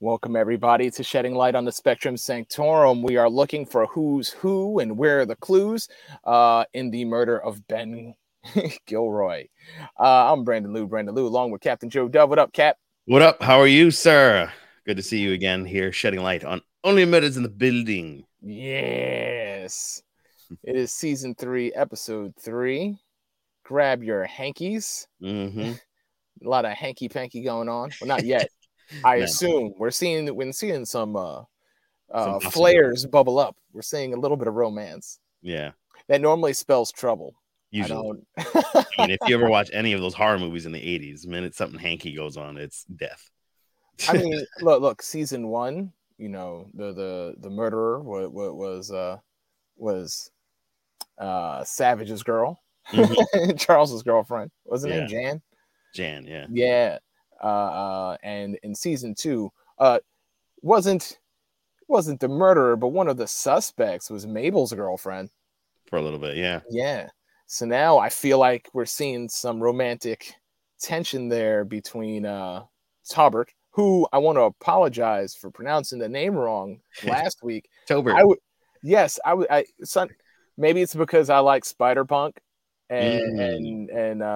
Welcome, everybody, to Shedding Light on the Spectrum Sanctorum. We are looking for who's who and where are the clues in the murder of Ben Gilroy. I'm Brandon Lou, along with Captain Joe Dove. What up, Cap? What up? How are you, sir? Good to see you again here, shedding light on Only Murders in the Building. Yes. It is season 3, episode 3. Grab your hankies. Mm-hmm. A lot of hanky-panky going on. Well, not yet. I No. assume we're seeing some Some flares bubble up. We're seeing a little bit of romance. Yeah. That normally spells trouble. Usually. I mean, if you ever watch any of those horror movies in the 80s, the minute something hanky goes on, it's death. I mean, look, season 1, you know, the murderer was Savage's girl, Mm-hmm. Charles's girlfriend. Wasn't her name Jan? Jan, yeah. Yeah. And in season 2, wasn't the murderer, but one of the suspects was Mabel's girlfriend. For a little bit, yeah. Yeah. So now I feel like we're seeing some romantic tension there between Tobert, who I want to apologize for pronouncing the name wrong last week. Tobert. Maybe it's because I like Spider-Punk and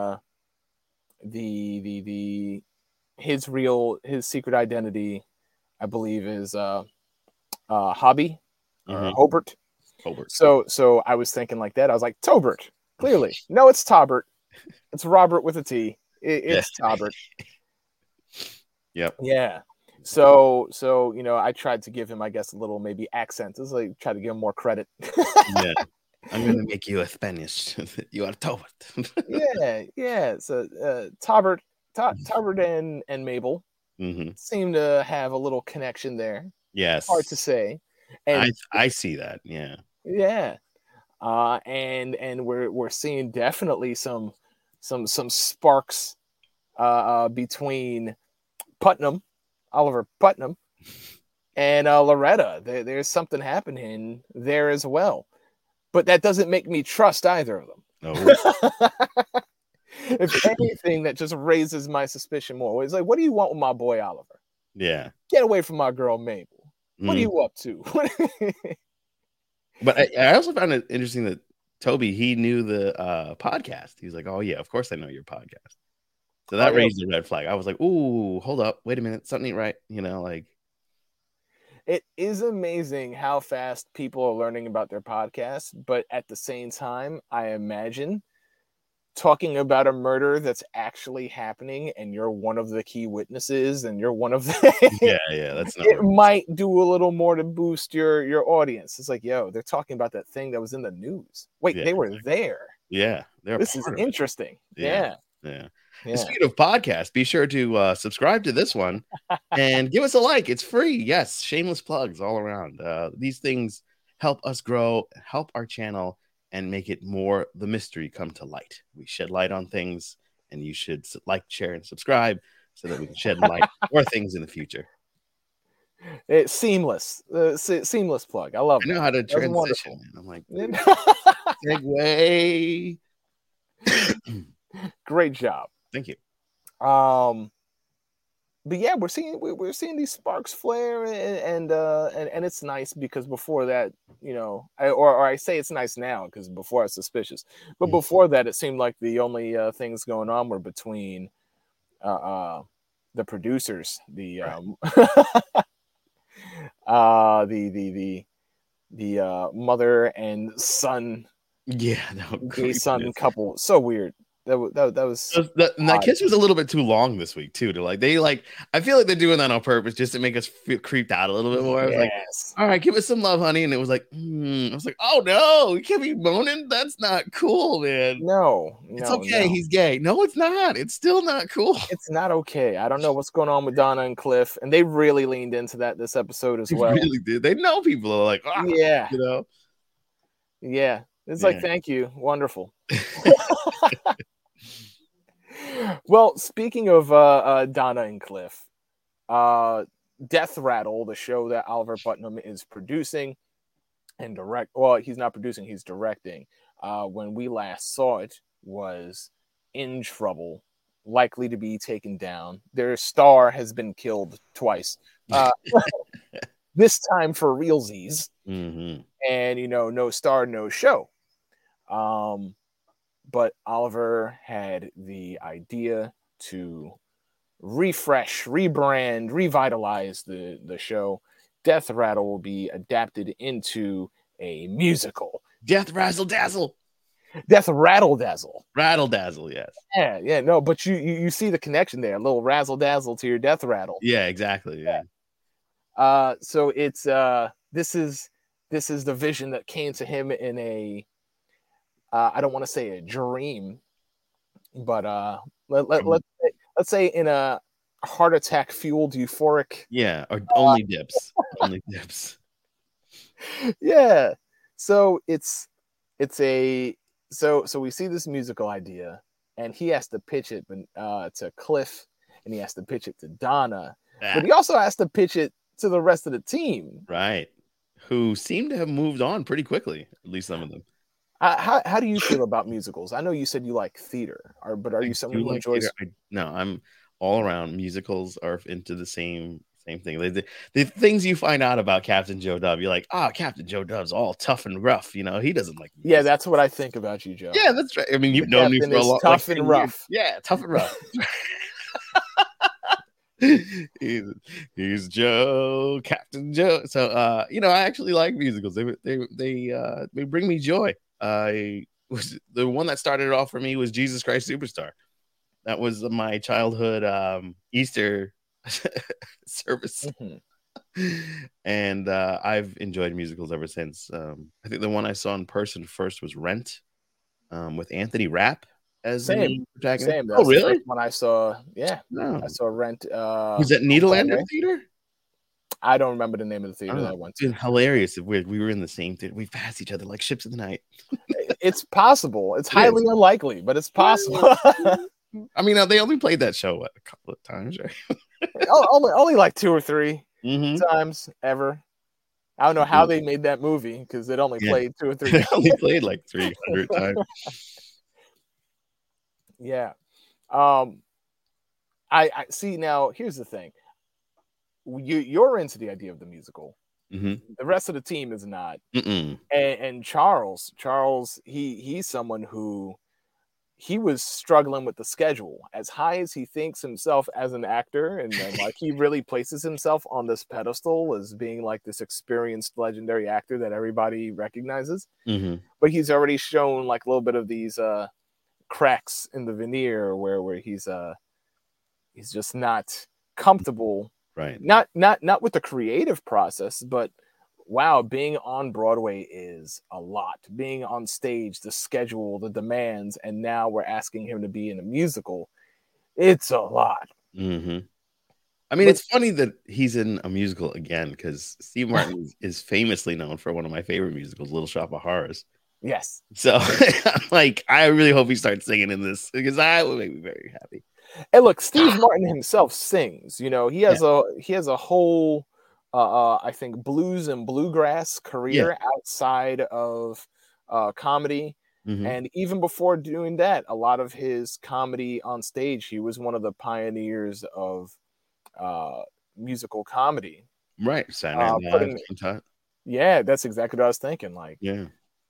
his secret identity, I believe, is Hobby or Hobart. So I was thinking like that. I was like, Tobert. Clearly. No, it's Tobert. It's Robert with a T. It's Tobert. Yep. Yeah. So you know, I tried to give him, I guess, a little maybe accent. It's like try to give him more credit. Yeah. I'm gonna make you a Spanish. You are Tobert. yeah. So Tobert and Mabel seem to have a little connection there. Yes. Hard to say. And I see that. Yeah. Yeah. And we're seeing definitely some sparks between Oliver Putnam, and Loretta. There's something happening there as well, but that doesn't make me trust either of them. Oh. If anything, that just raises my suspicion more. It's like, what do you want with my boy Oliver? Yeah. Get away from my girl Mabel. What are you up to? But I also found it interesting that Toby, he knew the podcast. He was like, oh, yeah, of course I know your podcast. So that raised a red flag. I was like, ooh, hold up. Wait a minute. Something ain't right. You know, like. It is amazing how fast people are learning about their podcasts. But at the same time, I imagine talking about a murder that's actually happening and you're one of the key witnesses and you're one of the that's not it might do a little more to boost your audience. It's like, yo, they're talking about that thing that was in the news. Wait, they were there. Yeah, this is interesting. Yeah. Speaking of podcasts, be sure to subscribe to this one and give us a like. It's free. Yes, shameless plugs all around. These things help us grow, help our channel, and make it more the mystery come to light. We shed light on things, and you should like, share, and subscribe so that we can shed light on more things in the future. It's seamless. Seamless plug. I love it. I know how to transition. I'm like, segue. Great job. Thank you. But yeah, we're seeing these sparks flare, and it's nice because before that, you know, I say it's nice now because before I was suspicious, but before that, it seemed like the only things going on were between the producers, the mother and son, gay son couple. So weird. That was that kiss was a little bit too long this week too. I feel like they're doing that on purpose just to make us feel creeped out a little bit more. I was like, all right, give us some love, honey. And it was like, I was like, oh no, you can't be moaning. That's not cool, man. No, it's okay. No. He's gay. No, it's not. It's still not cool. It's not okay. I don't know what's going on with Donna and Cliff, and they really leaned into that this episode as well. They really did. They know people are like, you know, yeah. It's like, thank you, wonderful. Well, speaking of Donna and Cliff, Death Rattle, the show that Oliver Putnam is producing and he's not producing, he's directing. When we last saw it, was in trouble, likely to be taken down. Their star has been killed twice Uh, this time for realsies, Mm-hmm. and no star, no show. But Oliver had the idea to refresh, rebrand, revitalize the show. Death Rattle will be adapted into a musical. Death Razzle Dazzle. Death Rattle Dazzle. Rattle Dazzle, yes. Yeah, no, but you see the connection there, a little razzle dazzle to your Death Rattle. Yeah, exactly. Yeah. So it's this is the vision that came to him in a I don't want to say a dream, but let's say in a heart attack fueled euphoric. Yeah, or only dips. Only dips. Yeah. So so we see this musical idea, and he has to pitch it to Cliff, and he has to pitch it to Donna, but he also has to pitch it to the rest of the team. Right. Who seem to have moved on pretty quickly, at least some of them. How do you feel about musicals? I know you said you like theater, but are you someone who enjoys? No, I'm all around. Musicals are into the same thing. The things you find out about Captain Joe Dub, you're like, Captain Joe Dub's all tough and rough. He doesn't like. Yeah, that's what I think about you, Joe. Yeah, that's right. I mean, you've known me for a long time. Tough and rough. Yeah, tough and rough. he's Joe, Captain Joe. So I actually like musicals. They bring me joy. The one that started it off for me was Jesus Christ Superstar. That was my childhood Easter service. And I've enjoyed musicals ever since. I think the one I saw in person first was Rent, with Anthony Rapp as the main protagonist. Same. That's really? When I saw, I saw Rent. Was that Nederlander Theater? I don't remember the name of the theater that I went to. It's hilarious. We were in the same theater. We passed each other like ships in the night. It's possible. It's highly unlikely, but it's possible. I mean, they only played that show a couple of times, right? only like 2 or 3 times ever. I don't know how they made that movie because it only played 2 or 3. They only played like 300 times. Yeah. I see. Now here's the thing. You're into the idea of the musical. The rest of the team is not. And Charles, he's someone who he was struggling with the schedule. As high as he thinks himself as an actor, and like he really places himself on this pedestal as being like this experienced legendary actor that everybody recognizes. But he's already shown like a little bit of these cracks in the veneer where he's just not comfortable. Right. Not with the creative process, but wow, being on Broadway is a lot. Being on stage, the schedule, the demands, and now we're asking him to be in a musical. It's a lot. I mean, it's funny that he's in a musical again because Steve Martin is famously known for one of my favorite musicals, Little Shop of Horrors. Yes. So, like, I really hope he starts singing in this because that would make me very happy. And look, Steve Martin himself sings. He has a whole, I think, blues and bluegrass career outside of comedy. And even before doing that, a lot of his comedy on stage, he was one of the pioneers of musical comedy. Right. Saturday Night. Yeah, that's exactly what I was thinking. Like, yeah.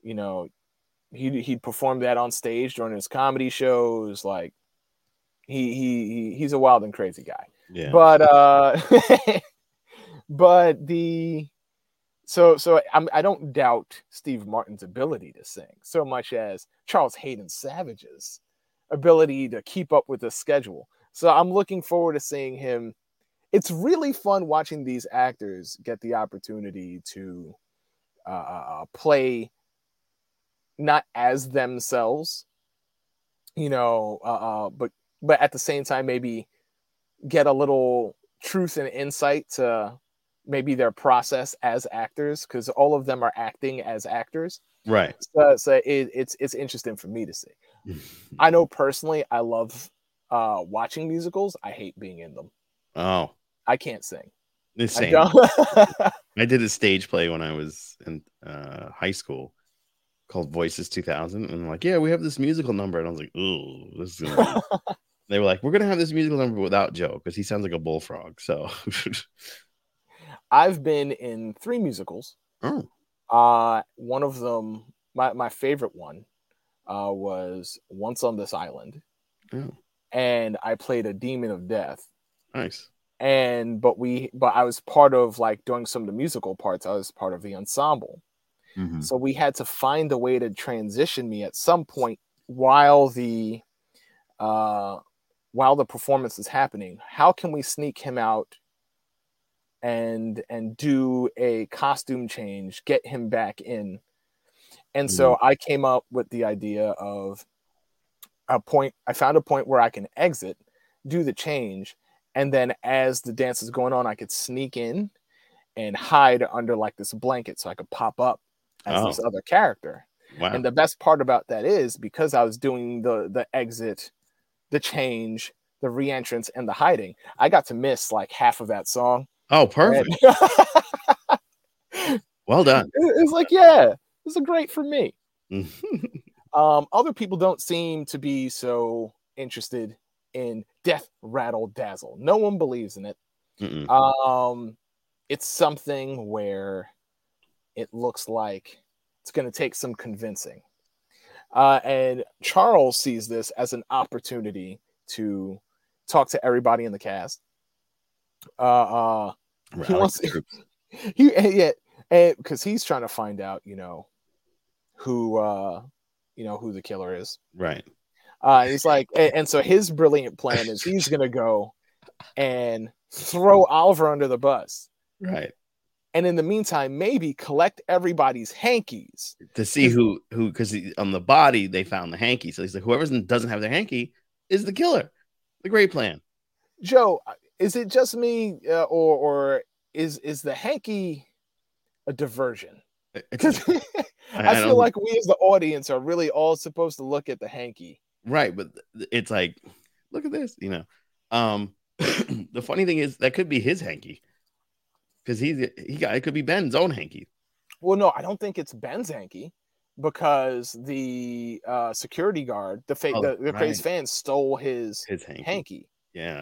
He'd perform that on stage during his comedy shows. Like he's a wild and crazy guy. Yeah. But I don't doubt Steve Martin's ability to sing so much as Charles Hayden Savage's ability to keep up with the schedule. So I'm looking forward to seeing him. It's really fun watching these actors get the opportunity to play not as themselves, but at the same time maybe get a little truth and insight to maybe their process as actors, because all of them are acting as actors. Right. So it's interesting for me to see. I know personally I love watching musicals. I hate being in them. Oh. I can't sing. The same. I did a stage play when I was in high school called Voices 2000, and I'm like, yeah, we have this musical number, and I was like, ooh, this is gonna be... They were like, we're gonna have this musical number without Joe because he sounds like a bullfrog. So I've been in 3 musicals. Oh. One of them, my favorite one, was Once on This Island, Oh, and I played a demon of death. nice. But I was part of, like, doing some of the musical parts. I was part of the ensemble. Mhm. So we had to find a way to transition me at some point while the performance is happening. How can we sneak him out and do a costume change, get him back in? And so I came up with the idea of I found a point where I can exit, do the change, and then as the dance is going on, I could sneak in and hide under, like, this blanket so I could pop up as this other character. Wow. And the best part about that is, because I was doing the exit, the change, the re-entrance, and the hiding, I got to miss like half of that song. Oh, perfect. Well done. It's like, yeah, this is great for me. Other people don't seem to be so interested in Death Rattle Dazzle. No one believes in it. It's something where it looks like it's going to take some convincing. And Charles sees this as an opportunity to talk to everybody in the cast. He wants because he's trying to find out, who the killer is. Right. He's like, and so his brilliant plan is he's gonna go and throw Oliver under the bus. Right. And in the meantime, maybe collect everybody's hankies to see who because on the body they found the hanky. So he's like, whoever doesn't have their hanky is the killer. The great plan. Joe, is it just me, or is the hanky a diversion? Because I feel like we as the audience are really all supposed to look at the hanky. Right, but it's like, look at this, the funny thing is that could be his hanky. Because it could be Ben's own hanky. Well, no, I don't think it's Ben's hanky, because the security guard, the crazed fan, stole his hanky. Yeah.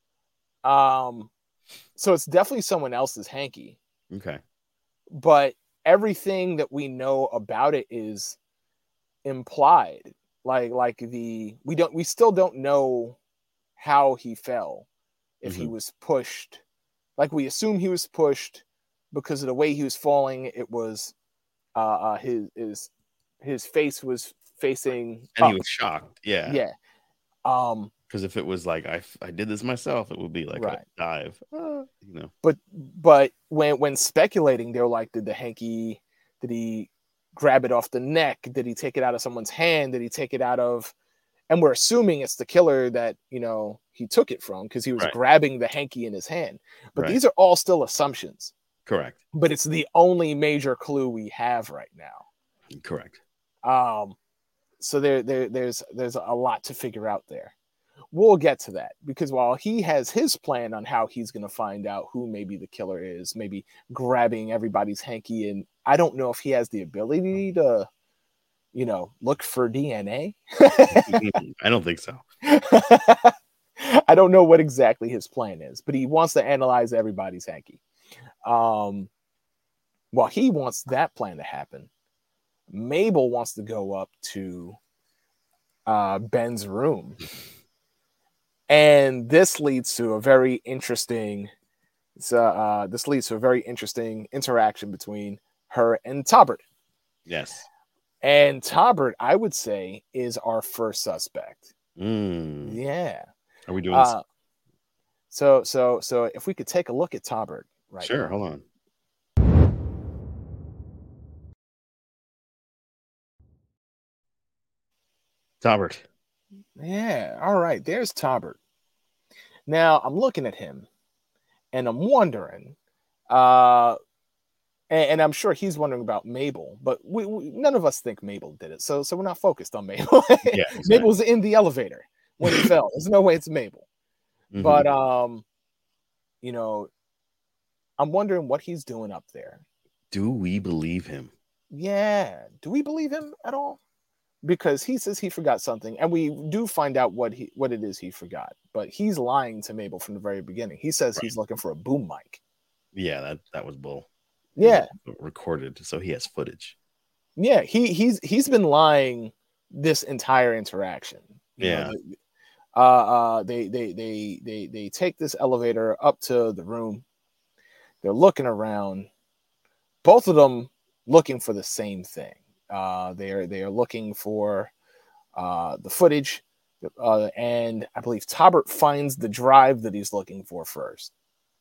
So it's definitely someone else's hanky. Okay. But everything that we know about it is implied. We still don't know how he fell. If he was pushed. Like, we assume he was pushed because of the way he was falling. It was his face was facing and up. He was shocked. Yeah. Because if it was like I did this myself, it would be like a dive. But when speculating, they're like, did he grab it off the neck? Did he take it out of someone's hand? Did he take it out of? And we're assuming it's the killer that, he took it from, because he was grabbing the hanky in his hand. But these are all still assumptions. Correct. But it's the only major clue we have right now. Correct. So there's a lot to figure out there. We'll get to that, because while he has his plan on how he's going to find out who maybe the killer is, maybe grabbing everybody's hanky, and I don't know if he has the ability to look for DNA. I don't think so. I don't know what exactly his plan is, but he wants to analyze everybody's hanky. While he wants that plan to happen, Mabel wants to go up to Ben's room. And this leads to a very interesting interaction between her and Tobert. Yes. And Tobert, I would say, is our first suspect. Yeah. Are we doing this? So if we could take a look at Tobert right Sure, now. hold on. Tobert. Yeah, all right. There's Tobert. Now I'm looking at him, and I'm wondering, and I'm sure he's wondering about Mabel, but we none of us think Mabel did it, so we're not focused on Mabel. Yeah, exactly. Mabel was in the elevator when he fell. There's no way it's Mabel. But I'm wondering what he's doing up there. Do we believe him? Yeah. Do we believe him at all? Because he says he forgot something, and we do find out what it is he forgot. But he's lying to Mabel from the very beginning. He says he's looking for a boom mic. Yeah, that was bull. Yeah, Recorded, so he has footage. yeah. He's been lying this entire interaction. Yeah. They take this elevator up to the room. They're looking around. Both of them looking for the same thing. They are looking for the footage, and I believe Tobert finds the drive that he's looking for first.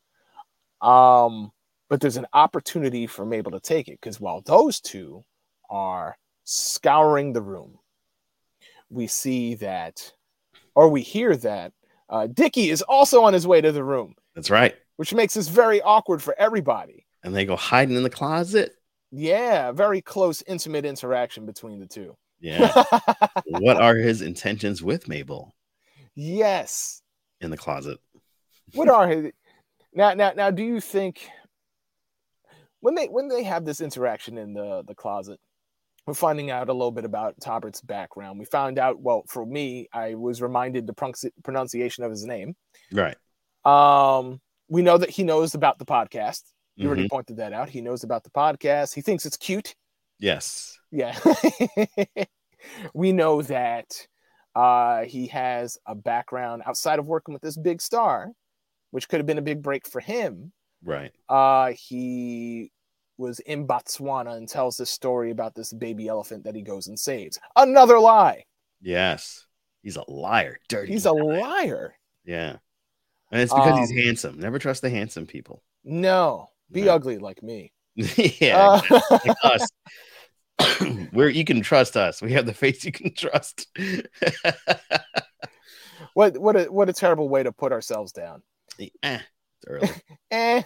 But there's an opportunity for Mabel to take it, because while those two are scouring the room, we see that, or we hear that, Dickie is also on his way to the room. That's right. Which makes this very awkward for everybody. And they go hiding in the closet. Yeah, very close, intimate interaction between the two. Yeah. What are his intentions with Mabel? Yes. In the closet. What are his now do you think when they have this interaction in the closet, we're finding out a little bit about Tobert's background. We found out, well, for me, I was reminded the pronunciation of his name. Right. We know that he knows about the podcast. You already pointed that out. He knows about the podcast. He thinks it's cute. Yes. Yeah. We know that he has a background outside of working with this big star, which could have been a big break for him. Right. He was in Botswana and tells this story about this baby elephant that he goes and saves. Another lie. Yes. He's a liar. Dirty. He's a liar. Yeah. And it's because he's handsome. Never trust the handsome people. No. Be ugly like me. Yeah. Like us. Where you can trust us. We have the face you can trust. What a terrible way to put ourselves down. It's early.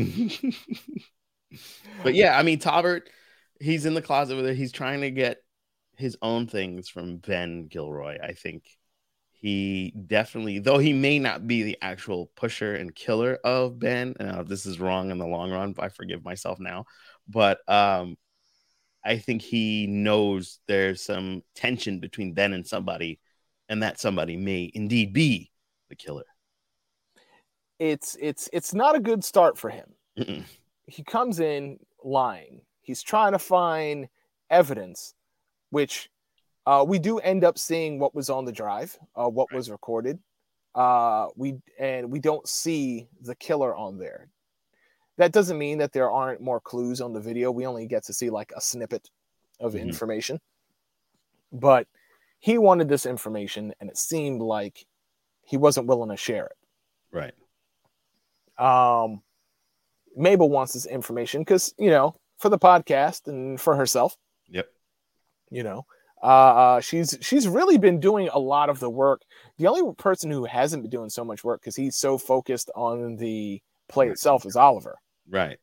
But yeah, I mean, Tobert, he's in the closet with her. He's trying to get his own things from Ben Gilroy. I think he definitely, though he may not be the actual pusher and killer of Ben. This is wrong in the long run. I forgive myself now. But I think he knows there's some tension between Ben and somebody, and that somebody may indeed be the killer. It's not a good start for him. Mm-mm. He comes in lying. He's trying to find evidence, which we do end up seeing what was on the drive, what was recorded. We don't see the killer on there. That doesn't mean that there aren't more clues on the video. We only get to see like a snippet of information. But he wanted this information, and it seemed like he wasn't willing to share it. Right. Mabel wants this information because, for the podcast and for herself. Yep. She's really been doing a lot of the work. The only person who hasn't been doing so much work, because he's so focused on the play itself, is Oliver. Right.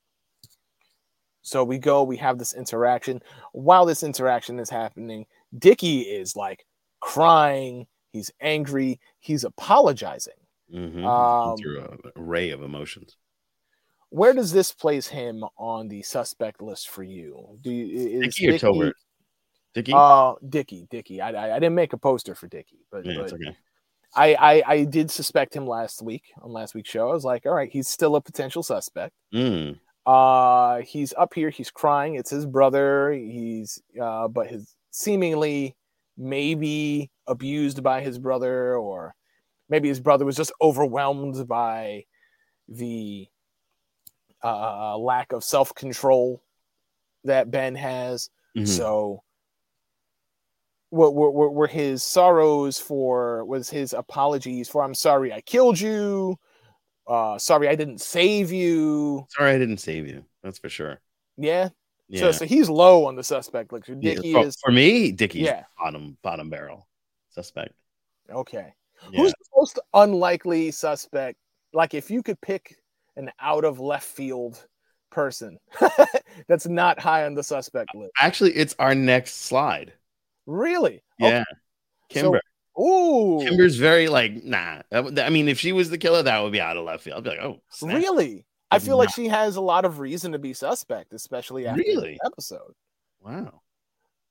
So we have this interaction. While this interaction is happening, Dickie is like crying. He's angry. He's apologizing. Through an array of emotions. Where does this place him on the suspect list for you? Dickie or Tobert? Dickie? Dickie. I didn't make a poster for Dickie, but it's okay. I did suspect him last week's show. I was like, all right, he's still a potential suspect. He's up here. He's crying. It's his brother. But his seemingly maybe abused by his brother, or maybe his brother was just overwhelmed by the lack of self-control that Ben has. So what were his sorrows was his apologies for, I'm sorry I killed you, sorry I didn't save you. Sorry I didn't save you. That's for sure. Yeah. So he's low on the suspect list. Dickie is, for me, Dickie's bottom barrel suspect. Okay. Who's the most unlikely suspect? Like, if you could pick an out of left field person that's not high on the suspect list. Actually, it's our next slide. Really? Yeah. Okay. Kimber. So, Kimber's very like, nah. I mean, if she was the killer, that would be out of left field. I'd be like, oh, snap. Really? I feel like she has a lot of reason to be suspect, especially after this episode. Wow.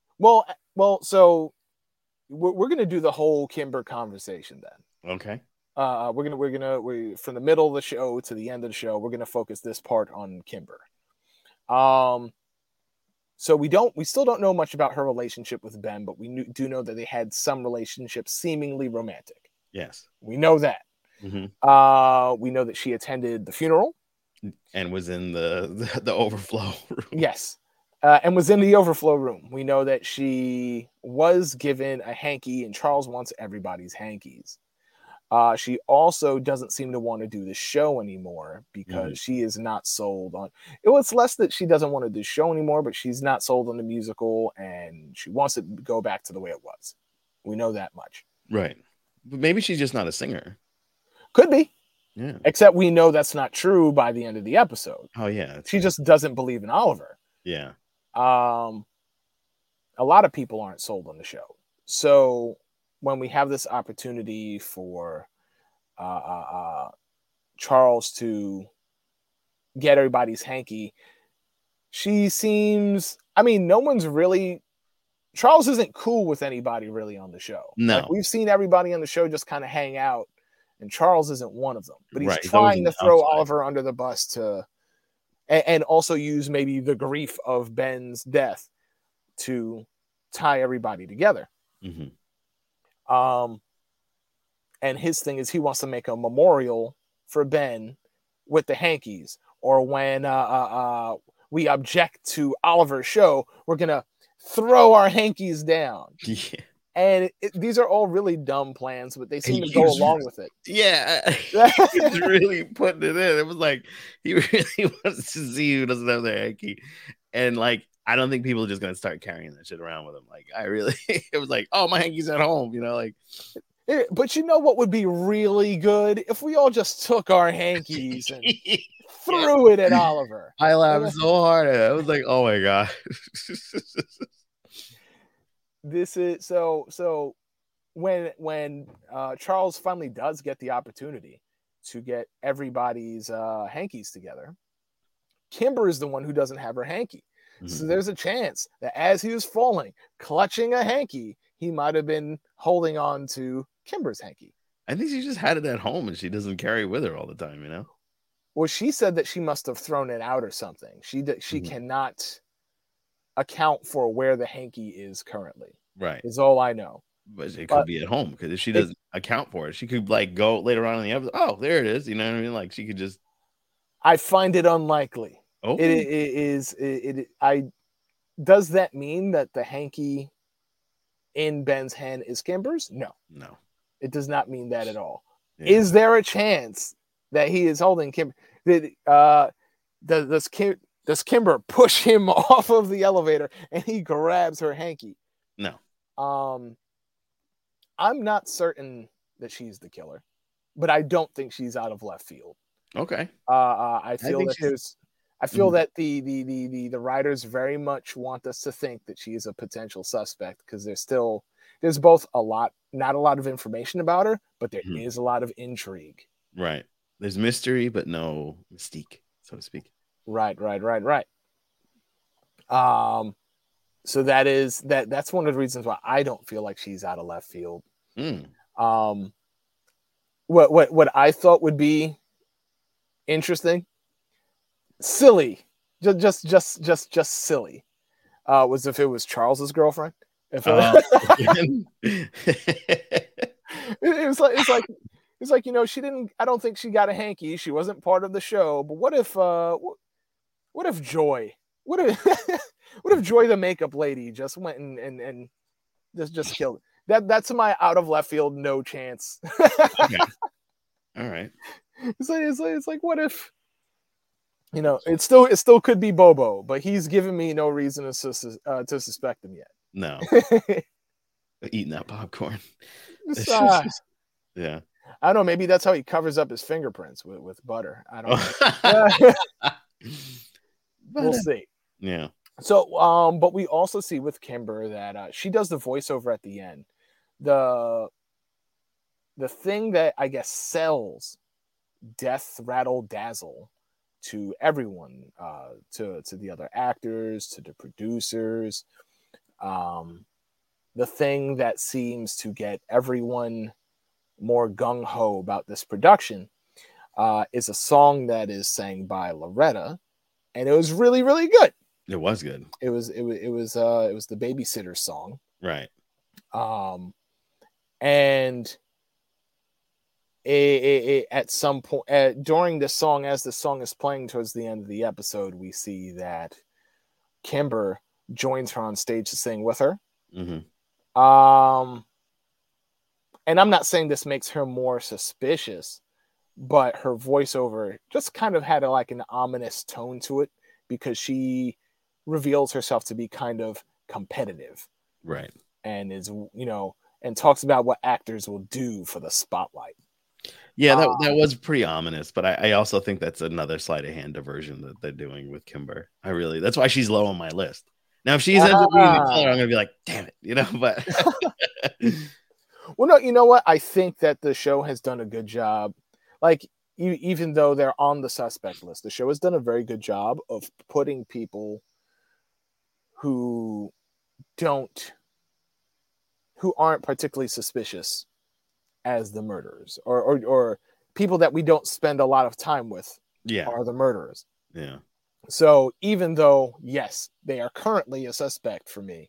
Well, so we're going to do the whole Kimber conversation then. Okay. from the middle of the show to the end of the show, we're gonna focus this part on Kimber. So we still don't know much about her relationship with Ben, but we do know that they had some relationship, seemingly romantic. Yes, we know that. Mm-hmm. We know that she attended the funeral and was in the overflow room. Yes, and was in the overflow room. We know that she was given a hanky, and Charles wants everybody's hankies. She also doesn't seem to want to do the show anymore because she is not sold on it. Was less that she doesn't want to do the show anymore, but she's not sold on the musical and she wants it to go back to the way it was. We know that much. Right. But maybe she's just not a singer. Could be. Yeah. Except we know that's not true by the end of the episode. Oh, yeah. She just doesn't believe in Oliver. Yeah. A lot of people aren't sold on the show. So when we have this opportunity for Charles to get everybody's hanky, she seems, I mean, no one's really, Charles isn't cool with anybody really on the show. No. Like, we've seen everybody on the show just kind of hang out, and Charles isn't one of them. But he's right. trying to throw Oliver under the bus to, and also use maybe the grief of Ben's death to tie everybody together. Mm-hmm. And his thing is he wants to make a memorial for Ben with the hankies, or when we object to Oliver's show, we're gonna throw our hankies down. Yeah. And these are all really dumb plans, but they seem to go along with it. Yeah, he was really putting it in. It was like he really wants to see who doesn't have their hanky, and like I don't think people are just gonna start carrying that shit around with them. Like it was like, oh, my hanky's at home, you know, like. But you know what would be really good if we all just took our hankies and threw it at Oliver. I laughed so hard at it. I was like, oh my god. This is so when Charles finally does get the opportunity to get everybody's hankies together, Kimber is the one who doesn't have her hanky. Mm-hmm. So there's a chance that as he was falling, clutching a hanky, he might have been holding on to Kimber's hanky. I think she just had it at home and she doesn't carry it with her all the time, you know? Well, she said that she must have thrown it out or something. She cannot account for where the hanky is currently. Right. Is all I know. But it could be at home, because if she doesn't account for it, she could like go later on in the episode. Oh, there it is. You know what I mean? Like she could just. I find it unlikely. Oh, does that mean that the hanky in Ben's hand is Kimber's? No. It does not mean that at all. Yeah. Is there a chance that he is holding Kimber? Does Kimber push him off of the elevator and he grabs her hanky? No. I'm not certain that she's the killer, but I don't think she's out of left field. Okay. I feel that the writers very much want us to think that she is a potential suspect, because there's both not a lot of information about her, but there is a lot of intrigue. Right. There's mystery, but no mystique, so to speak. Right. So that's one of the reasons why I don't feel like she's out of left field. What I thought would be interesting, silly, just silly, was if it was Charles's girlfriend. If it's like she didn't. I don't think she got a hanky. She wasn't part of the show. But what if Joy? What if Joy, the makeup lady, just went and just killed it? That's my out of left field, no chance. Okay. All right. It's like, what if, it still could be Bobo, but he's given me no reason to suspect him yet. No. Eating that popcorn. Yeah. I don't know. Maybe that's how he covers up his fingerprints with butter. I don't know. We'll see. Yeah. So, but we also see with Kimber that she does the voiceover at the end. The thing that I guess sells Death Rattle Dazzle to everyone, to the other actors, to the producers, the thing that seems to get everyone more gung-ho about this production, is a song that is sang by Loretta, and it was really, really good. It was good. It was the Babysitter song. Right. And at some point during the song, as the song is playing towards the end of the episode, we see that Kimber joins her on stage to sing with her. And I'm not saying this makes her more suspicious, but her voiceover just kind of had like an ominous tone to it, because she reveals herself to be kind of competitive. Right. And is, and talks about what actors will do for the spotlight. Yeah, that was pretty ominous, but I also think that's another sleight of hand diversion that they're doing with Kimber. That's why she's low on my list. Now, if she's ends up being the killer, I'm gonna be like, damn it, but well, no, you know what? I think that the show has done a good job. Like, even though they're on the suspect list, the show has done a very good job of putting people who aren't particularly suspicious as the murderers, or people that we don't spend a lot of time with are the murderers. Yeah. So even though, yes, they are currently a suspect for me,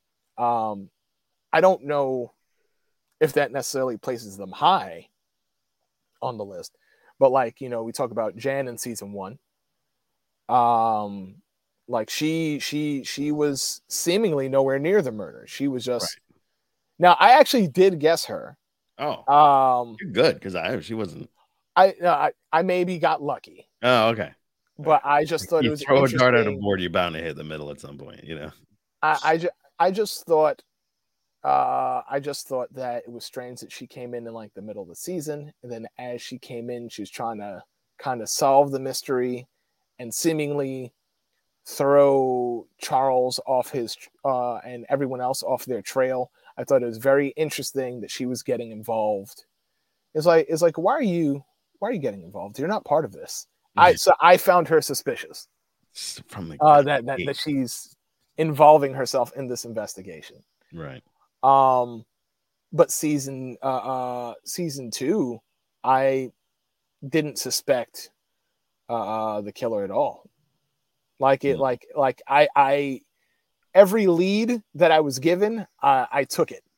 I don't know if that necessarily places them high on the list. But like, we talk about Jan in season 1. Like she was seemingly nowhere near the murder. She was just Now, I actually did guess her. Oh, you're good, because she wasn't. I maybe got lucky. Oh, okay. But I just thought it was throw a dart at a board, you're bound to hit the middle at some point. I just thought that it was strange that she came in like the middle of the season, and then as she came in, she was trying to kind of solve the mystery and seemingly throw Charles off his and everyone else off their trail. I thought it was very interesting that she was getting involved. It's like why are you getting involved? You're not part of this. So I found her suspicious from that she's involving herself in this investigation. Right. But season 2, I didn't suspect the killer at all. I every lead that I was given, I took it.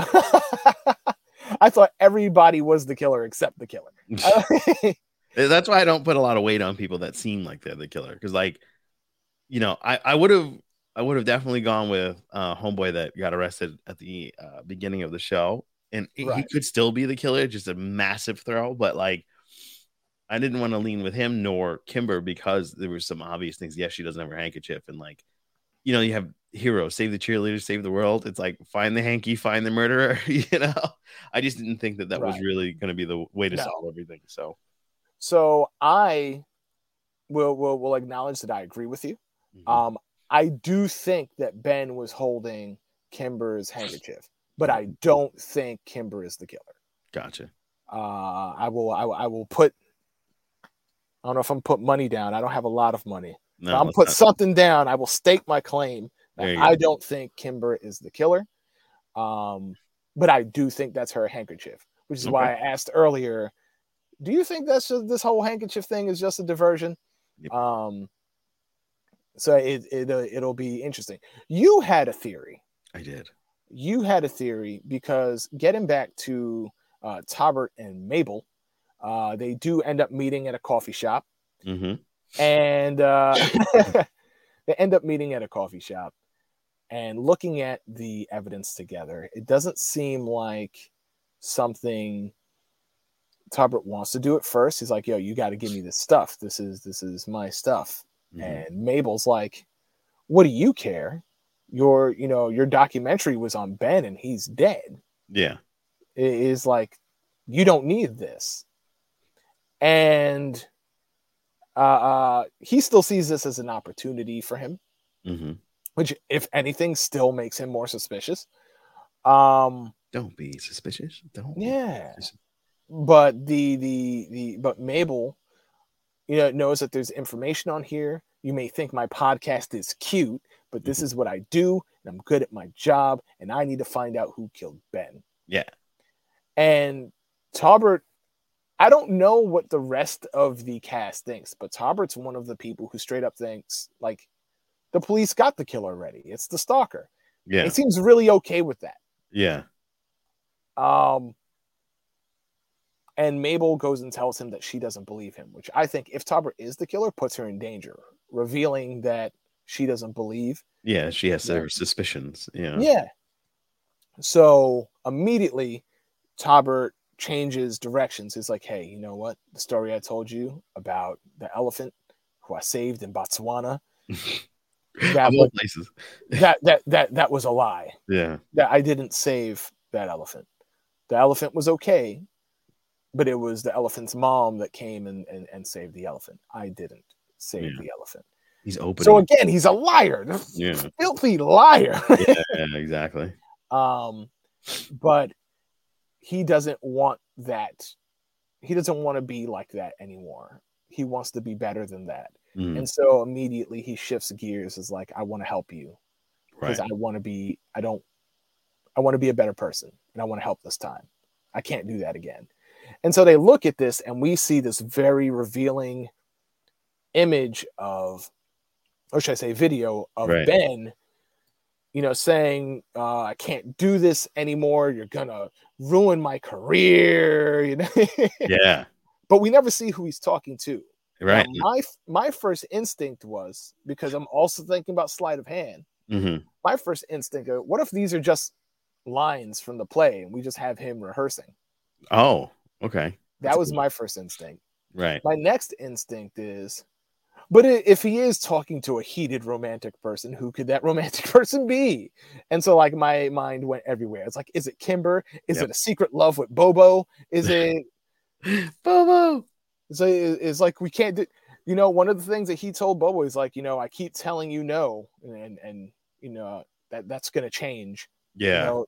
I thought everybody was the killer except the killer. That's why I don't put a lot of weight on people that seem like they're the killer, because I would have definitely gone with homeboy that got arrested at the beginning of the show, and he could still be the killer, just a massive throw. But I didn't want to lean with him nor Kimber, because there were some obvious things. Yes, she doesn't have her handkerchief, and you have heroes, save the cheerleaders, save the world. It's like, find the hanky, find the murderer. I just didn't think that was really going to be the way to solve everything. So I will acknowledge that I agree with you. Mm-hmm. I do think that Ben was holding Kimber's handkerchief, but I don't think Kimber is the killer. Gotcha. I will put. I don't know if I'm put money down. I don't have a lot of money. No, I'm put something down. I will stake my claim. I don't think Kimber is the killer. But I do think that's her handkerchief, which is why I asked earlier, do you think that's just, this whole handkerchief thing is just a diversion? Yep. So it'll be interesting. You had a theory. I did. You had a theory because getting back to Tolbert and Mabel, they do end up meeting at a coffee shop. Mm-hmm. And they end up meeting at a coffee shop and looking at the evidence together. It doesn't seem like something Tolbert wants to do at first. He's like, yo, you got to give me this stuff. This is my stuff. Mm-hmm. And Mabel's like, what do you care? Your documentary was on Ben and he's dead. Yeah. It is like, you don't need this. And he still sees this as an opportunity for him, mm-hmm. which, if anything, still makes him more suspicious. Don't be suspicious. Don't. Yeah. Be suspicious. But but Mabel, knows that there's information on here. You may think my podcast is cute, but this is what I do, and I'm good at my job, and I need to find out who killed Ben. Yeah. And Taubert, I don't know what the rest of the cast thinks, but Taubert's one of the people who straight up thinks, like, the police got the killer already. It's the stalker. Yeah. He seems really okay with that. Yeah. And Mabel goes and tells him that she doesn't believe him, which I think, if Taubert is the killer, puts her in danger, revealing that she doesn't believe. Yeah, she has her suspicions. Yeah. Yeah. So immediately, Taubert changes directions. He's like, hey, you know what? The story I told you about the elephant who I saved in Botswana, that was a lie. Yeah. That I didn't save that elephant. The elephant was okay, but it was the elephant's mom that came and saved the elephant. I didn't save the elephant. He's open. So again, he's a liar. Yeah. Filthy liar. Yeah, exactly. But he doesn't want that. He doesn't want to be like that anymore. He wants to be better than that. And so immediately he shifts gears. Is like, I want to help you because I want to be a better person and I want to help this time. I can't do that again. And so they look at this and we see this very revealing image of, or should I say video of Ben, saying, I can't do this anymore. You're going to ruin my career. Yeah. But we never see who he's talking to. Right. Now, my first instinct was, because I'm also thinking about sleight of hand, my first instinct, what if these are just lines from the play and we just have him rehearsing? Oh, okay. That was my first instinct. Right. My next instinct is, but if he is talking to a heated romantic person, who could that romantic person be? And so, like, my mind went everywhere. It's like, is it Kimber? Is it a secret love with Bobo? Is it Bobo? So it's like, we can't do, one of the things that he told Bobo is like, I keep telling you no, and that's going to change. Yeah.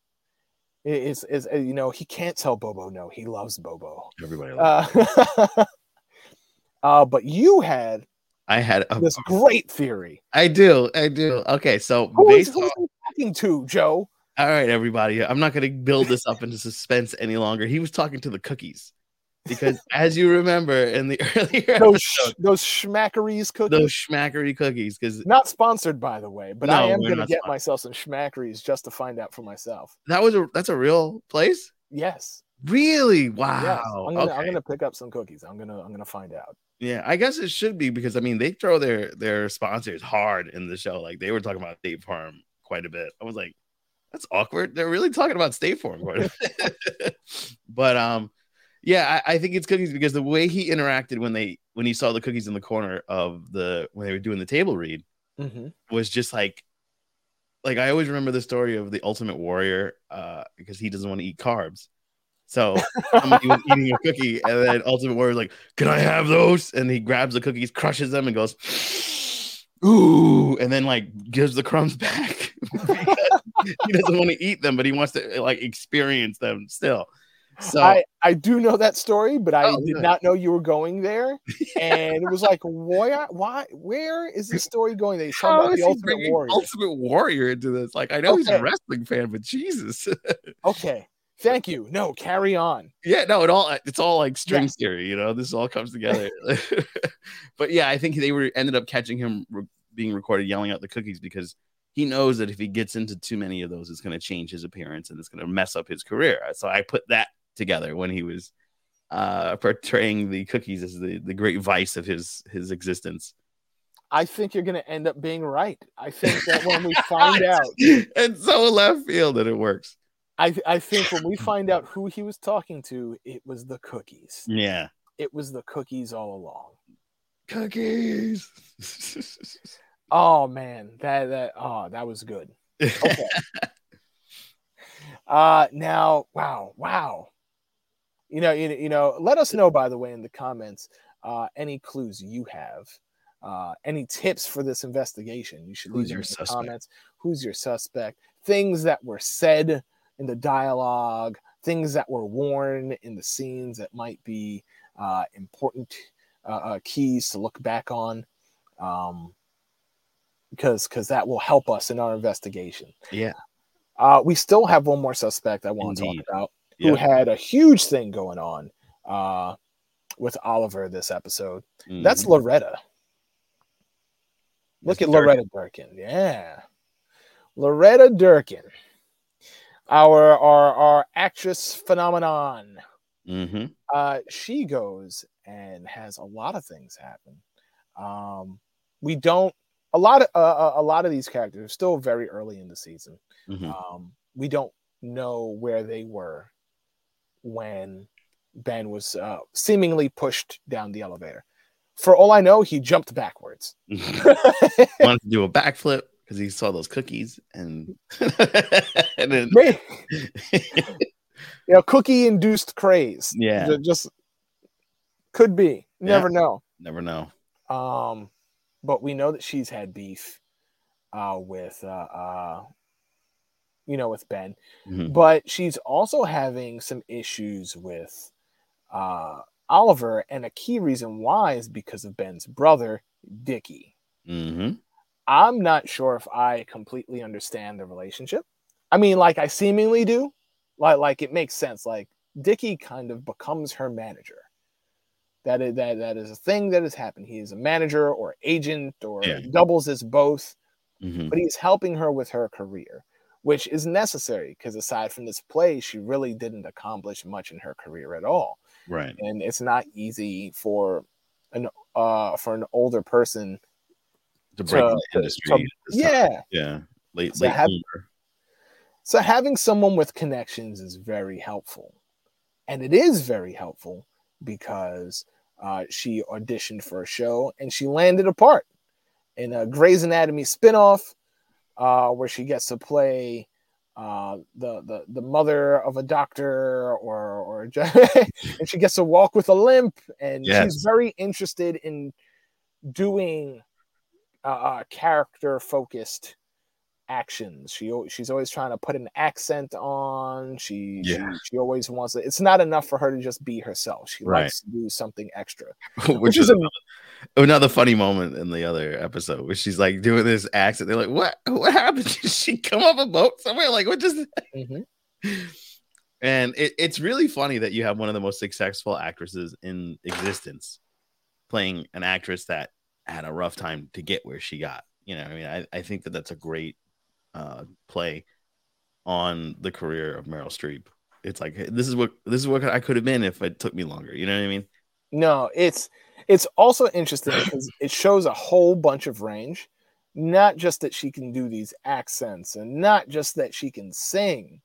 He can't tell Bobo no. He loves Bobo. Everybody loves but you had this great theory. I do. Okay, so who's he talking to, Joe? All right, everybody. I'm not going to build this up into suspense any longer. He was talking to the cookies. Because as you remember in the earlier those Schmackeries cookies, those Schmackery cookies, because not sponsored, by the way, but I am going to get myself some Schmackeries just to find out for myself. That's a real place. Yes. Really? Wow. Yes. I'm gonna pick up some cookies. I'm gonna find out. Yeah, I guess it should be, because I mean they throw their sponsors hard in the show. Like, they were talking about State Farm quite a bit. I was like, that's awkward. They're really talking about State Farm quite a bit. But yeah, I think it's cookies, because the way he interacted when he saw the cookies in the corner of when they were doing the table read was just like I always remember the story of the Ultimate Warrior, because he doesn't want to eat carbs. So somebody was eating a cookie, and then Ultimate Warrior was like, "Can I have those?" And he grabs the cookies, crushes them, and goes, "Ooh!" And then like gives the crumbs back. He doesn't want to eat them, but he wants to like experience them still. So I do know that story, but I did not know you were going there. And it was like, why? Where is the story going? They talk about the Ultimate Warrior into this. Like, I know he's a wrestling fan, but Jesus. Okay, thank you. No, carry on. Yeah, no, it's all like string theory. This all comes together. But yeah, I think they ended up catching him being recorded yelling out the cookies, because he knows that if he gets into too many of those, it's going to change his appearance and it's going to mess up his career. So I put that together when he was portraying the cookies as the great vice of his existence. I think you're going to end up being right. I think that when we find out, it's so left field that it works. I think when we find out who he was talking to, it was the cookies. Yeah, it was the cookies all along. Cookies. Oh man, that was good. Okay. Now, wow. Let us know, by the way, in the comments, any clues you have, any tips for this investigation. You should leave in the comments. Who's your suspect? Things that were said in the dialogue, things that were worn in the scenes that might be important keys to look back on, because that will help us in our investigation. Yeah. We still have one more suspect I want to talk about. who had a huge thing going on with Oliver this episode. That's Loretta. Look at Loretta Durkin. Yeah. Loretta Durkin. Our actress phenomenon. She goes and has a lot of things happen. We don't a lot of these characters are still very early in the season. We don't know where they were when Ben was seemingly pushed down the elevator. For all I know, he jumped backwards. Wanted to do a backflip because he saw those cookies and then cookie-induced craze. Yeah, just could be. Never know. Never know. But we know that she's had beef with Ben, but she's also having some issues with Oliver, and a key reason why is because of Ben's brother, Dickie. I'm not sure if I completely understand the relationship. I mean, like, I seemingly do. Like it makes sense. Like, Dickie kind of becomes her manager. That is a thing that has happened. He is a manager or agent or doubles as both, but he's helping her with her career, which is necessary because aside from this play, she really didn't accomplish much in her career at all. Right. And it's not easy for an older person to break the industry. Late so having someone with connections is very helpful, and it is very helpful because she auditioned for a show and she landed a part in a Grey's Anatomy spinoff where she gets to play the mother of a doctor or and she gets to walk with a limp, and she's very interested in doing character focused actions. She's always trying to put an accent on. She always wants it. It's not enough for her to just be herself. She likes to do something extra, which is another funny moment in the other episode where she's like doing this accent. They're like, what happened? Did she come off a boat somewhere? Like, what does that? And it's really funny that you have one of the most successful actresses in existence playing an actress that had a rough time to get where she got. You know, I mean, I think that's a great play on the career of Meryl Streep. It's like, this is what I could have been if it took me longer. You know what I mean? No, it's also interesting because it shows a whole bunch of range, not just that she can do these accents and not just that she can sing.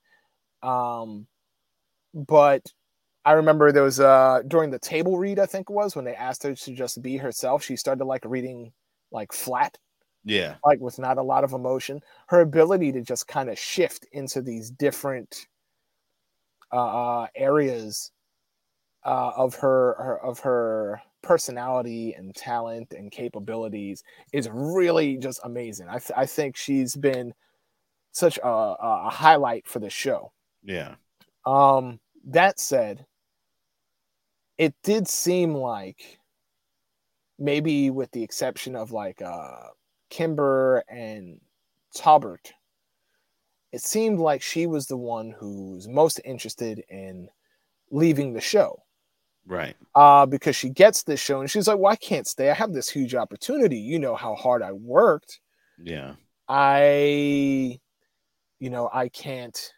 But I remember there was during the table read, I think it was, when they asked her to just be herself, she started like reading like flat. Yeah. Like with not a lot of emotion. Her ability to just kind of shift into these different areas of her personality and talent and capabilities is really just amazing. I think she's been such a highlight for the show. Yeah. That said, it did seem like, maybe with the exception of like Kimber and Taubert, it seemed like she was the one who's most interested in leaving the show. Right. Because she gets this show and she's like, well, I can't stay. I have this huge opportunity. You know how hard I worked. Yeah. I can't,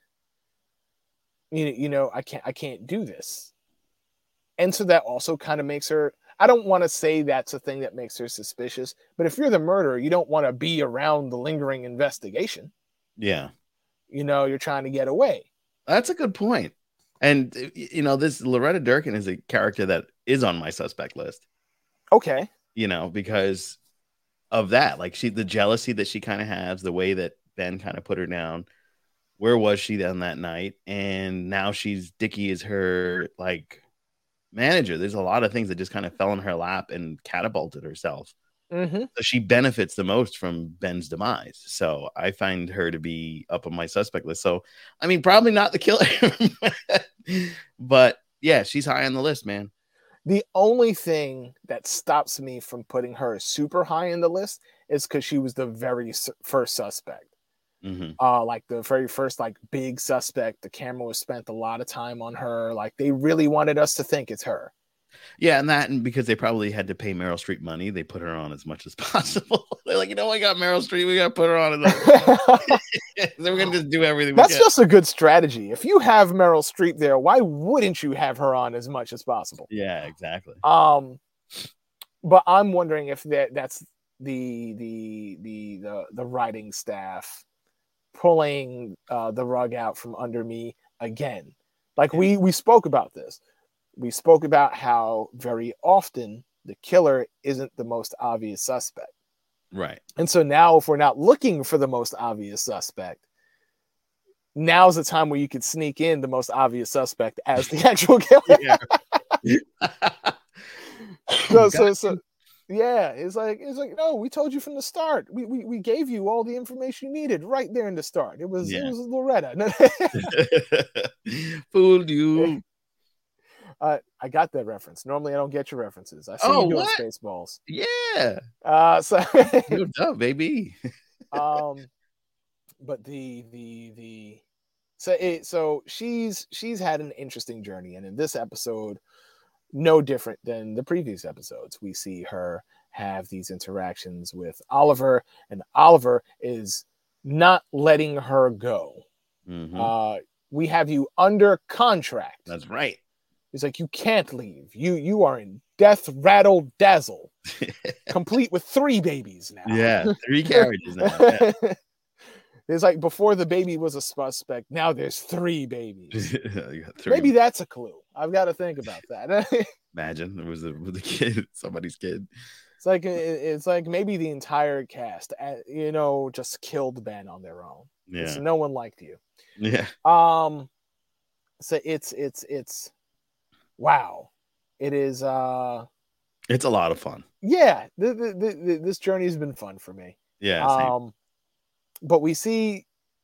I can't do this. And so that also kind of makes her, I don't want to say that's a thing that makes her suspicious, but if you're the murderer, you don't want to be around the lingering investigation. Yeah. You're trying to get away. That's a good point. And, this Loretta Durkin is a character that is on my suspect list. Okay. Because of that, like the jealousy that she kind of has, the way that Ben kind of put her down. Where was she then that night? And now Dickie is her like manager. There's a lot of things that just kind of fell in her lap and catapulted herself. So she benefits the most from Ben's demise. So I find her to be up on my suspect list. So, I mean, probably not the killer, but yeah, she's high on the list, man. The only thing that stops me from putting her super high in the list is because she was the very first suspect. Like the very first like big suspect, the camera was spent a lot of time on her. Like they really wanted us to think it's her. Yeah, and because they probably had to pay Meryl Streep money, they put her on as much as possible. They're like, I got Meryl Streep, we got to put her on. We're gonna just do everything. That's just a good strategy. If you have Meryl Streep there, why wouldn't you have her on as much as possible? Yeah, exactly. But I'm wondering if that's the writing staff pulling the rug out from under me again. Like we spoke about this. We spoke about how very often the killer isn't the most obvious suspect. Right. And so now if we're not looking for the most obvious suspect, now's the time where you could sneak in the most obvious suspect as the actual killer. So yeah, it's like no, we told you from the start. We gave you all the information you needed right there in the start. It was Loretta. Fooled you. I got that reference. Normally I don't get your references. I see you doing Spaceballs. Yeah. So good job, baby. But so she's had an interesting journey, and in this episode, no different than the previous episodes, we see her have these interactions with Oliver, and Oliver is not letting her go. We have you under contract. That's right. He's like, you can't leave. You are in death rattle dazzle, complete with 3 babies now. Yeah, 3 carriages now. Yeah. It's like before the baby was a suspect. Now there's 3 babies. 3. Maybe that's a clue. I've got to think about that. Imagine it was the kid, somebody's kid. It's like maybe the entire cast, just killed Ben on their own. Yeah. No one liked you. Yeah. So it's wow. It is. It's a lot of fun. Yeah. This journey has been fun for me. Yeah. But we see,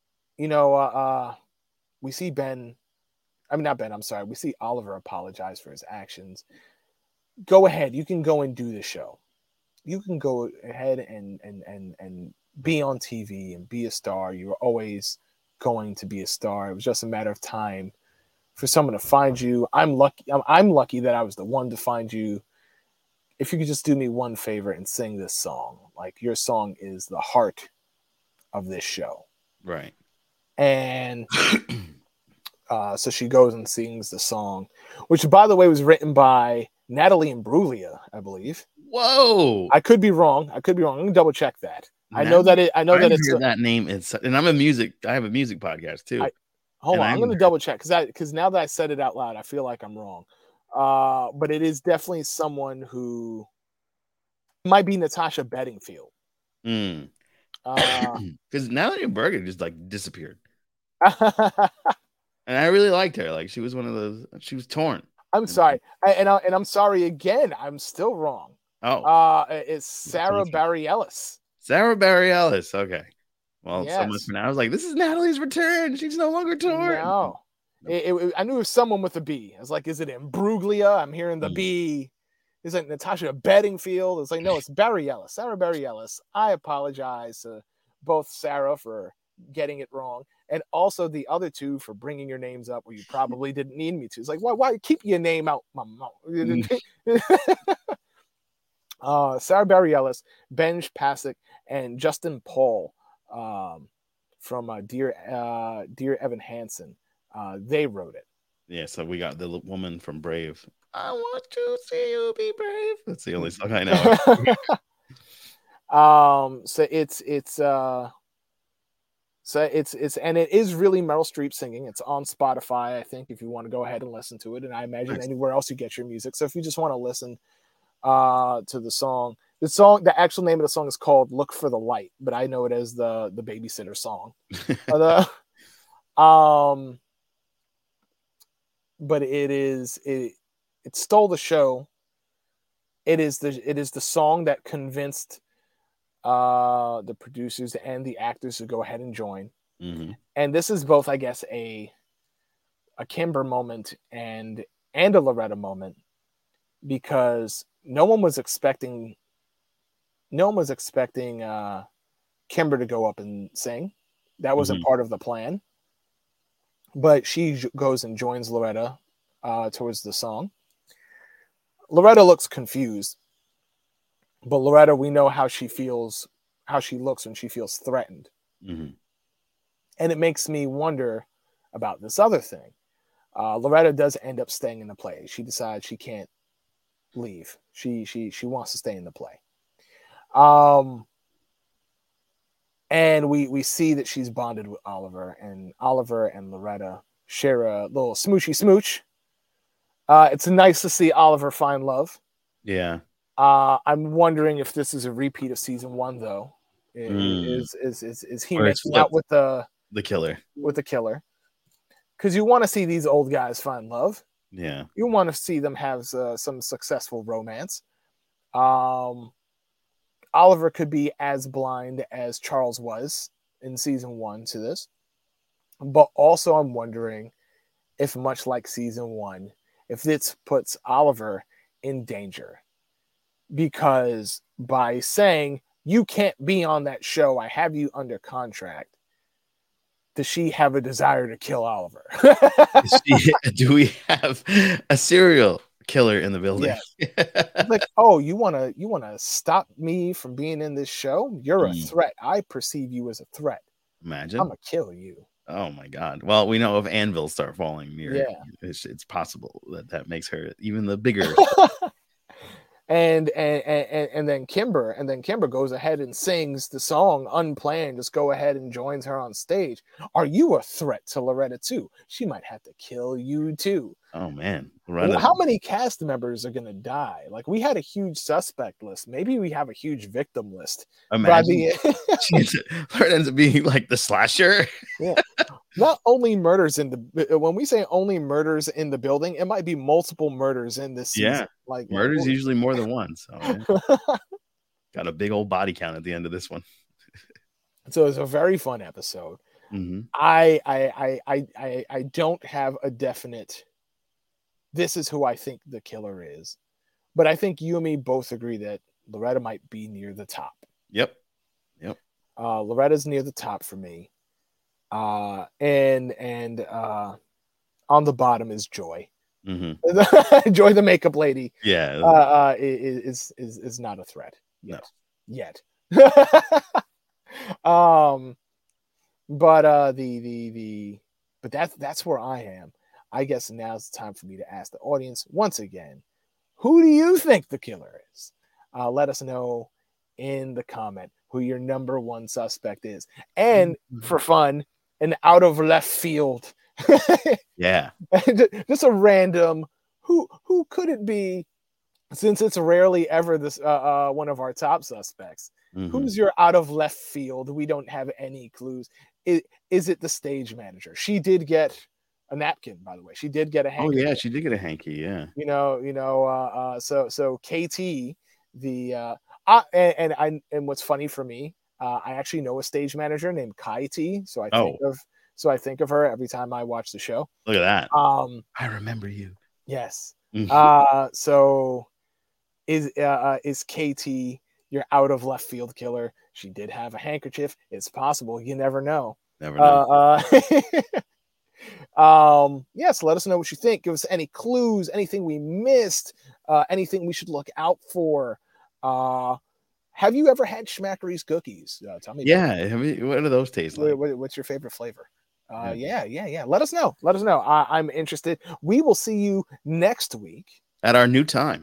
we see Ben. I mean, not Ben. I'm sorry. We see Oliver apologize for his actions. Go ahead. You can go and do the show. You can go ahead and be on TV and be a star. You were always going to be a star. It was just a matter of time for someone to find you. I'm lucky that I was the one to find you. If you could just do me one favor and sing this song. Like, your song is the heart of this show. Right. And so she goes and sings the song, which, by the way, was written by Natalie Imbruglia, I believe. Whoa! I could be wrong. I'm gonna double check that. I know that it's that name is, and I have a music podcast too. Hold on, I'm gonna double check because now that I said it out loud, I feel like I'm wrong. But it is definitely someone who might be Natasha Bedingfield. Because Natalie Imbruglia just like disappeared. And I really liked her. Like, she was one of those. She was torn. I'm sorry, and I'm sorry again. I'm still wrong. Oh, it's Sarah Bareilles. Sarah Bareilles. Okay. Well, yes. So much for now. I was like, this is Natalie's return. She's no longer torn. No, I knew it was someone with a B. I was like, is it Imbruglia? I'm hearing the B. It's like Natasha Bedingfield. It's like, no, it's Bareilles. Sarah Bareilles. I apologize to both Sarah for getting it wrong, and also the other two for bringing your names up where you probably didn't need me to. It's like, why keep your name out my mouth? Sarah Bareilles, Ben Pasek, and Justin Paul from Dear Evan Hansen. They wrote it. Yeah, so we got the woman from Brave. I want to see you be brave. That's the only song I know. So it's and it is really Meryl Streep singing. It's on Spotify, I think, if you want to go ahead and listen to it. And I imagine anywhere else you get your music. So if you just want to listen to the song, the actual name of the song is called "Look for the Light," but I know it as the babysitter song. But it stole the show. It is the song that convinced the producers and the actors to go ahead and join. Mm-hmm. And this is both, I guess, a Kimber moment and a Loretta moment, because no one was expecting Kimber to go up and sing. That wasn't part of the plan. But she goes and joins Loretta towards the song. Loretta looks confused. But Loretta, we know how she feels, how she looks when she feels threatened. Mm-hmm. And it makes me wonder about this other thing. Loretta does end up staying in the play. She decides she can't leave. She wants to stay in the play. And we see that she's bonded with Oliver, and Oliver and Loretta share a little smoochy smooch. It's nice to see Oliver find love. Yeah. I'm wondering if this is a repeat of season 1, though. Is he making out with the killer? With the killer? Because you want to see these old guys find love. Yeah. You want to see them have some successful romance. Oliver could be as blind as Charles was in season 1 to this. But also I'm wondering if, much like season 1, if this puts Oliver in danger. Because by saying, you can't be on that show, I have you under contract, does she have a desire to kill Oliver? Do we have a serial killer in the building? Yeah. Like, oh, you wanna stop me from being in this show? You're a threat. I perceive you as a threat. Imagine. I'm gonna kill you. Oh my God. Well, we know if anvils start falling near, yeah, it's possible that makes her even the bigger. And then Kimber goes ahead and sings the song unplanned. Just go ahead and joins her on stage. Are you a threat to Loretta too? She might have to kill you too. Oh man. Well, how many cast members are gonna die? Like, we had a huge suspect list. Maybe we have a huge victim list. Imagine Loretta ends up being like the slasher. Yeah. Not only murders when we say only murders in the building, it might be multiple murders in this season. Yeah. Like murders usually more than one. So got a big old body count at the end of this one. So it's a very fun episode. Mm-hmm. I don't have a definite, this is who I think the killer is. But I think you and me both agree that Loretta might be near the top. Yep. Loretta's near the top for me. And on the bottom is Joy. Mm-hmm. Joy, the makeup lady. Yeah. Is not a threat. Yet. But that's where I am. I guess now's the time for me to ask the audience once again, who do you think the killer is? Let us know in the comment who your number one suspect is. And for fun, an out of left field. Yeah. Just a random, who could it be? Since it's rarely ever this one of our top suspects. Mm-hmm. Who's your out of left field? We don't have any clues. Is it the stage manager? She did get a napkin, by the way. She did get a hanky. Oh yeah, she did get a hanky. Yeah. So KT, and what's funny for me, I actually know a stage manager named Kai T. So I think of her every time I watch the show. Look at that. I remember you. Yes. So is KT your out of left field killer? She did have a handkerchief. It's possible. You never know. Never know. Yes, let us know what you think. Give us any clues, anything we missed, anything we should look out for. Have you ever had Schmackery's cookies? Tell me. Yeah, what do those taste like? What's your favorite flavor? Yeah. Let us know. I'm interested. We will see you next week at our new time.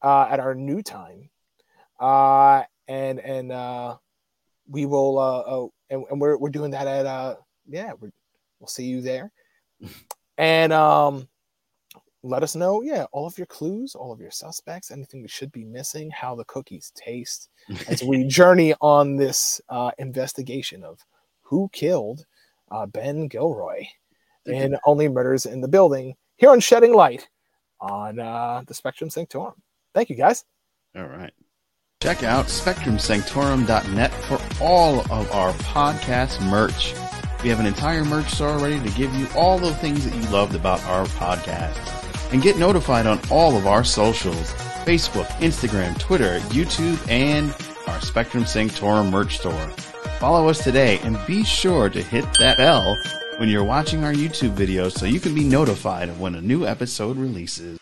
And we will and we're doing that at we'll see you there. And let us know, all of your clues, all of your suspects, anything we should be missing, how the cookies taste as we journey on this investigation of who killed Ben Gilroy in Only Murders in the Building here on Shedding Light on the Spectrum Sanctorum. Thank you, guys. All right. Check out SpectrumSanctorum.net for all of our podcast merch. We have an entire merch store ready to give you all the things that you loved about our podcast. And get notified on all of our socials: Facebook, Instagram, Twitter, YouTube, and our Spectrum Sanctorum merch store. Follow us today and be sure to hit that bell when you're watching our YouTube videos so you can be notified of when a new episode releases.